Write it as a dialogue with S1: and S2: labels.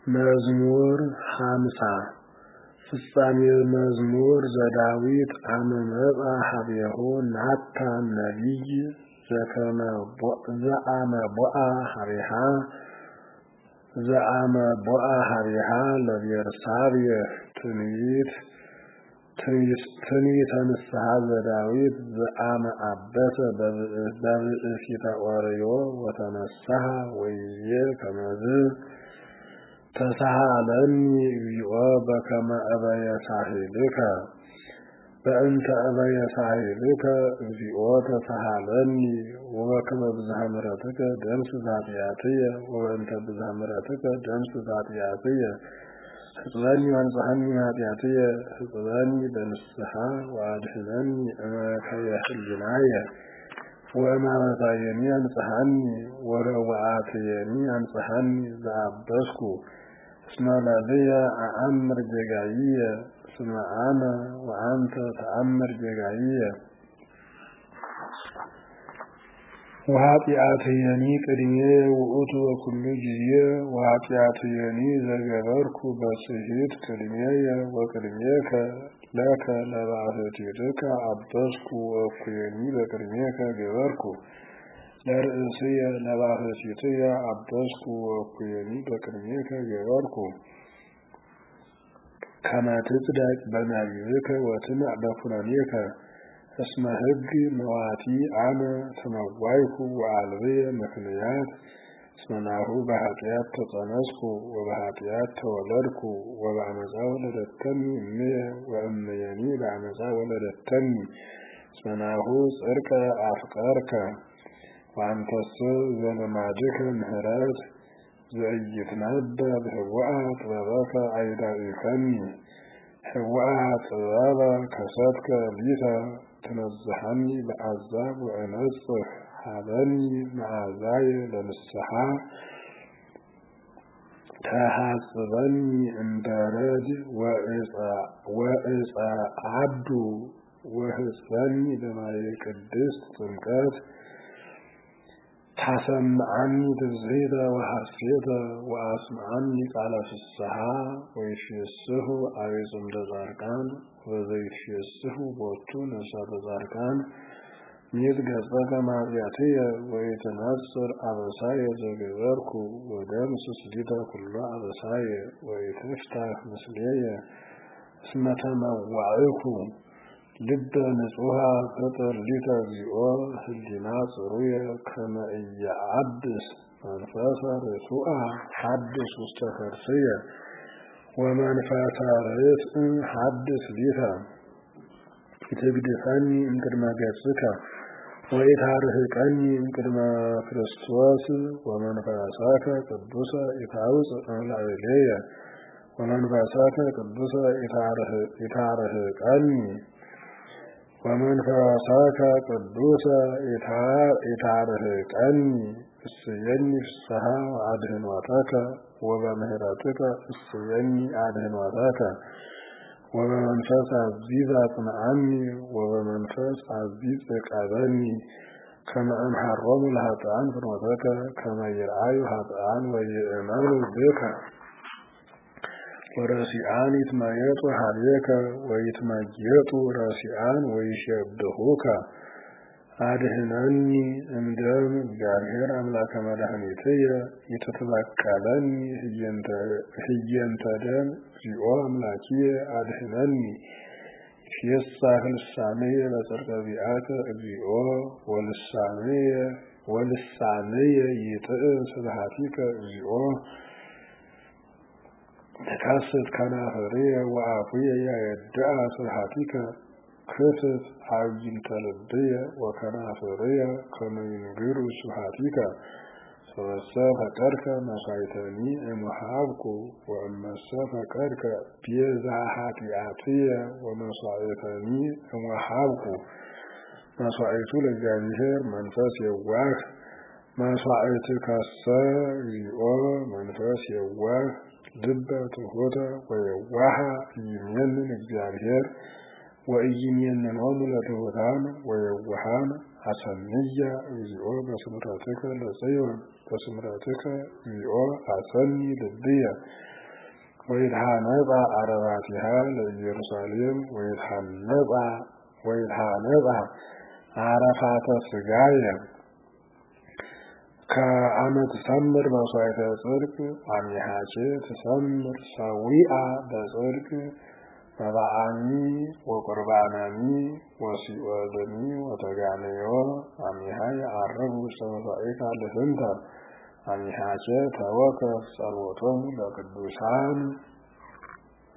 S1: መዝሙር 50 ፍጻሜ መዝሙር ዘዳዊት አመመጻ ሀቤሁ ናታን ነቢይ ዘአመ ቦአ ሀቤሃ ለቤርሳቤህ ትንቢተ ንስሐ ዘዳዊት ዘአመ አበሰ በብእሲተ ኦርዮ ወተነስሐ ወይቤ ከመዝ ተሳሃለኒ እግዚኦ በከመ እበየ ሳሂልከ በእንተ እበየ ሳሂልከ እግዚኦ ተሳሃለኒ ወበከመ ብዝኃ ምሕረትከ ደምስስ ኃጢአትየ ወበእንተ ብዝኃ ምሕረትከ ደምስስ ኃጢአትየ ህጽበኒ ወንጽሐኒ ኃጢአትየ ህጽበኒ በንስሐ ወአድኅነኒ እምከየ ህሊናየ ወእማመፃየኒ አንጽሐኒ ወረውዓትየኒ አንጽሐኒ ዘአበስኩ እስመ ለልየ አአምር ጌጋይየ እስመ አነ ወአንተ ተአምር ጌጋይየ ወኃጢአትየኒ ቅድሜየ ውእቱ በኩሉ ጊዜ ወኃጢአትየኒ ዘገበርኩ በስሂት ቅድሜየ ወቅድሜከ ለከ ለባሕቲትከ አበስኩ ወእኩየኒ በቅድሜከ ገበርኩ ለርእስየ ለባሕቲትየ አበስኩ ወእኩየኒ በቅድሜከ ገበርኩ ከመ ትጽደቅ በናቢብከ ወትምዕ በኵነኔከ እስመ ሕግ መዋቲ አነ ተመዋይኩ ወአልብየ ምክንያት እስመ ናሁ በኃጢአት ተጸነስኩ ወበኃጢአት ተወለድኩ ወበአመፃ ወለደተኒ እምየ ወእምየኒ በአመፃ ወለደተኒ እስመ ናሁ ጽድቀ አፍቀርከ ወአንተሰ ዘልማድከ ምሕረት ዘኢይትነበብ ህቡአ ጥበበከ አይዳኢከኒ ህቡአ ጥበበ ከሰትከ ሊተ ትነዝሐኒ በአዛብ ወእነጽህ ሀበኒ መዓዛየ ለንስሐ ተሐጽበኒ እምበረድ ወዕፀ ዓዱ ወህጽበኒ በማየ ቅድስት ጥምቀት ታሰምዓኒ ትዝሂተ ወሐሴተ ወአስምዓኒ ቃለ ፍስሓ ወይፌስሑ አቤጽምደ ጻድቃን ወዘይፌስሑ ቦቱ ነፍሳተ ጻድቃን ይትገጸከ ማኃጢአትየ ወይትነጽር አበሳየ ዘገበርኩ ወደምስስ ሊተ ኩሎ አበሳየ ወይትፍታሕ ምስሌየ እስመ ተመዋዕኩ ልበ ንጹሐ ፍጥር ሊተ እግዚኦ ህሊና ጽሩየ ከመ ኢየዐብስ መንፈሰ ርቱዐ ሐድስ ውስተ ከርስየ ወመንፈሰ ርትዕ ሐድስ ሊተ ኢትግድፈኒ እምቅድመ ገጽከ ወኢታርህቀኒ እምቅድመ ክርስቶስ ወመንፈሰከ ቅዱሰ ኢታውፅእ እምላዕሌየ ወመንፈሰከ ቅዱሰ ኢታርህቀኒ ወመንፈሰከ ቅዱሰ ኢታርህቀኒ እስየኒ ፍስሓ ወአድኅኖተከ ወበምህረትከ እስየኒ አድኅኖተከ ወበመንፈስ አዚዝ አጽንዓኒ ወበመንፈስ አዚዝ ዕቀበኒ ከመ እምሃሮሙ ለኃጥኣን ፍኖተከ ከመ ይርአዩ ኃጥኣን ወይእመኑ ብከ ወረሲዓን ይትመየጡ ኀቤከ ወይትመየጡ ረሲዓን ወይሴብሑከ አድኅነኒ እምደም እግዚአብሔር አምላከ መድኃኒትየ ይትትበቀለኒ ህየንተ ደም እግዚኦ አምላኪየ አድኅነኒ ይትፌሳህ ልሳንየ በጽድቀ ዚአከ እግዚኦ ወልሳንየ ይጥዕም ስብሐቲከ እግዚኦ ተካስት ከናፈርየ ወአፉየ ያየድአ ስብሐቲከ ክፍት ዐይንተ ልብየ ወከናፍርየ ከመ ይንግሩ ስብሐቲከ ሰበሰ ፈቀድከ መሥዋዕተኒ እምወሀብኩ ወእመሰ ፈቀድከ ቤዛ ኃጢአትየ ወመሥዋዕተኒ እምወሀብኩ መሥዋዕቱ ለእግዚአብሔር መንፈስ የዋህ መሥዋዕትከሰ እግዚኦ መንፈስ የዋህ ልበ ትሑተ ወየዋሃ ኢይሜንን እግዚአብሔር ወኢይሜንኖሙ ለትሑታን ወየዋሃን አሰንየ እግዚኦ በስምረትከ ለጽዮን በስምረትከ እግዚኦ አሰኒ ልብየ ወይድሃነጻ አረባቲሃ ለኢየሩሳሌም ወይድሃነጻ አረፋተ ስጋየ ከአመት ሰምር መስዋዕተ ጽድቅ አሚሃቼ ተሰምር ሰዊአ በጽድቅ መባአኒ ወቁርባናኒ ወሲኦልኒ ወተጋነዮ አሚሃ የዐርቡ ውስተ መሥዋዕከ ለፍንተ አሚሃቼ ተወከፍ ጸሎቶሙ ለቅዱሳን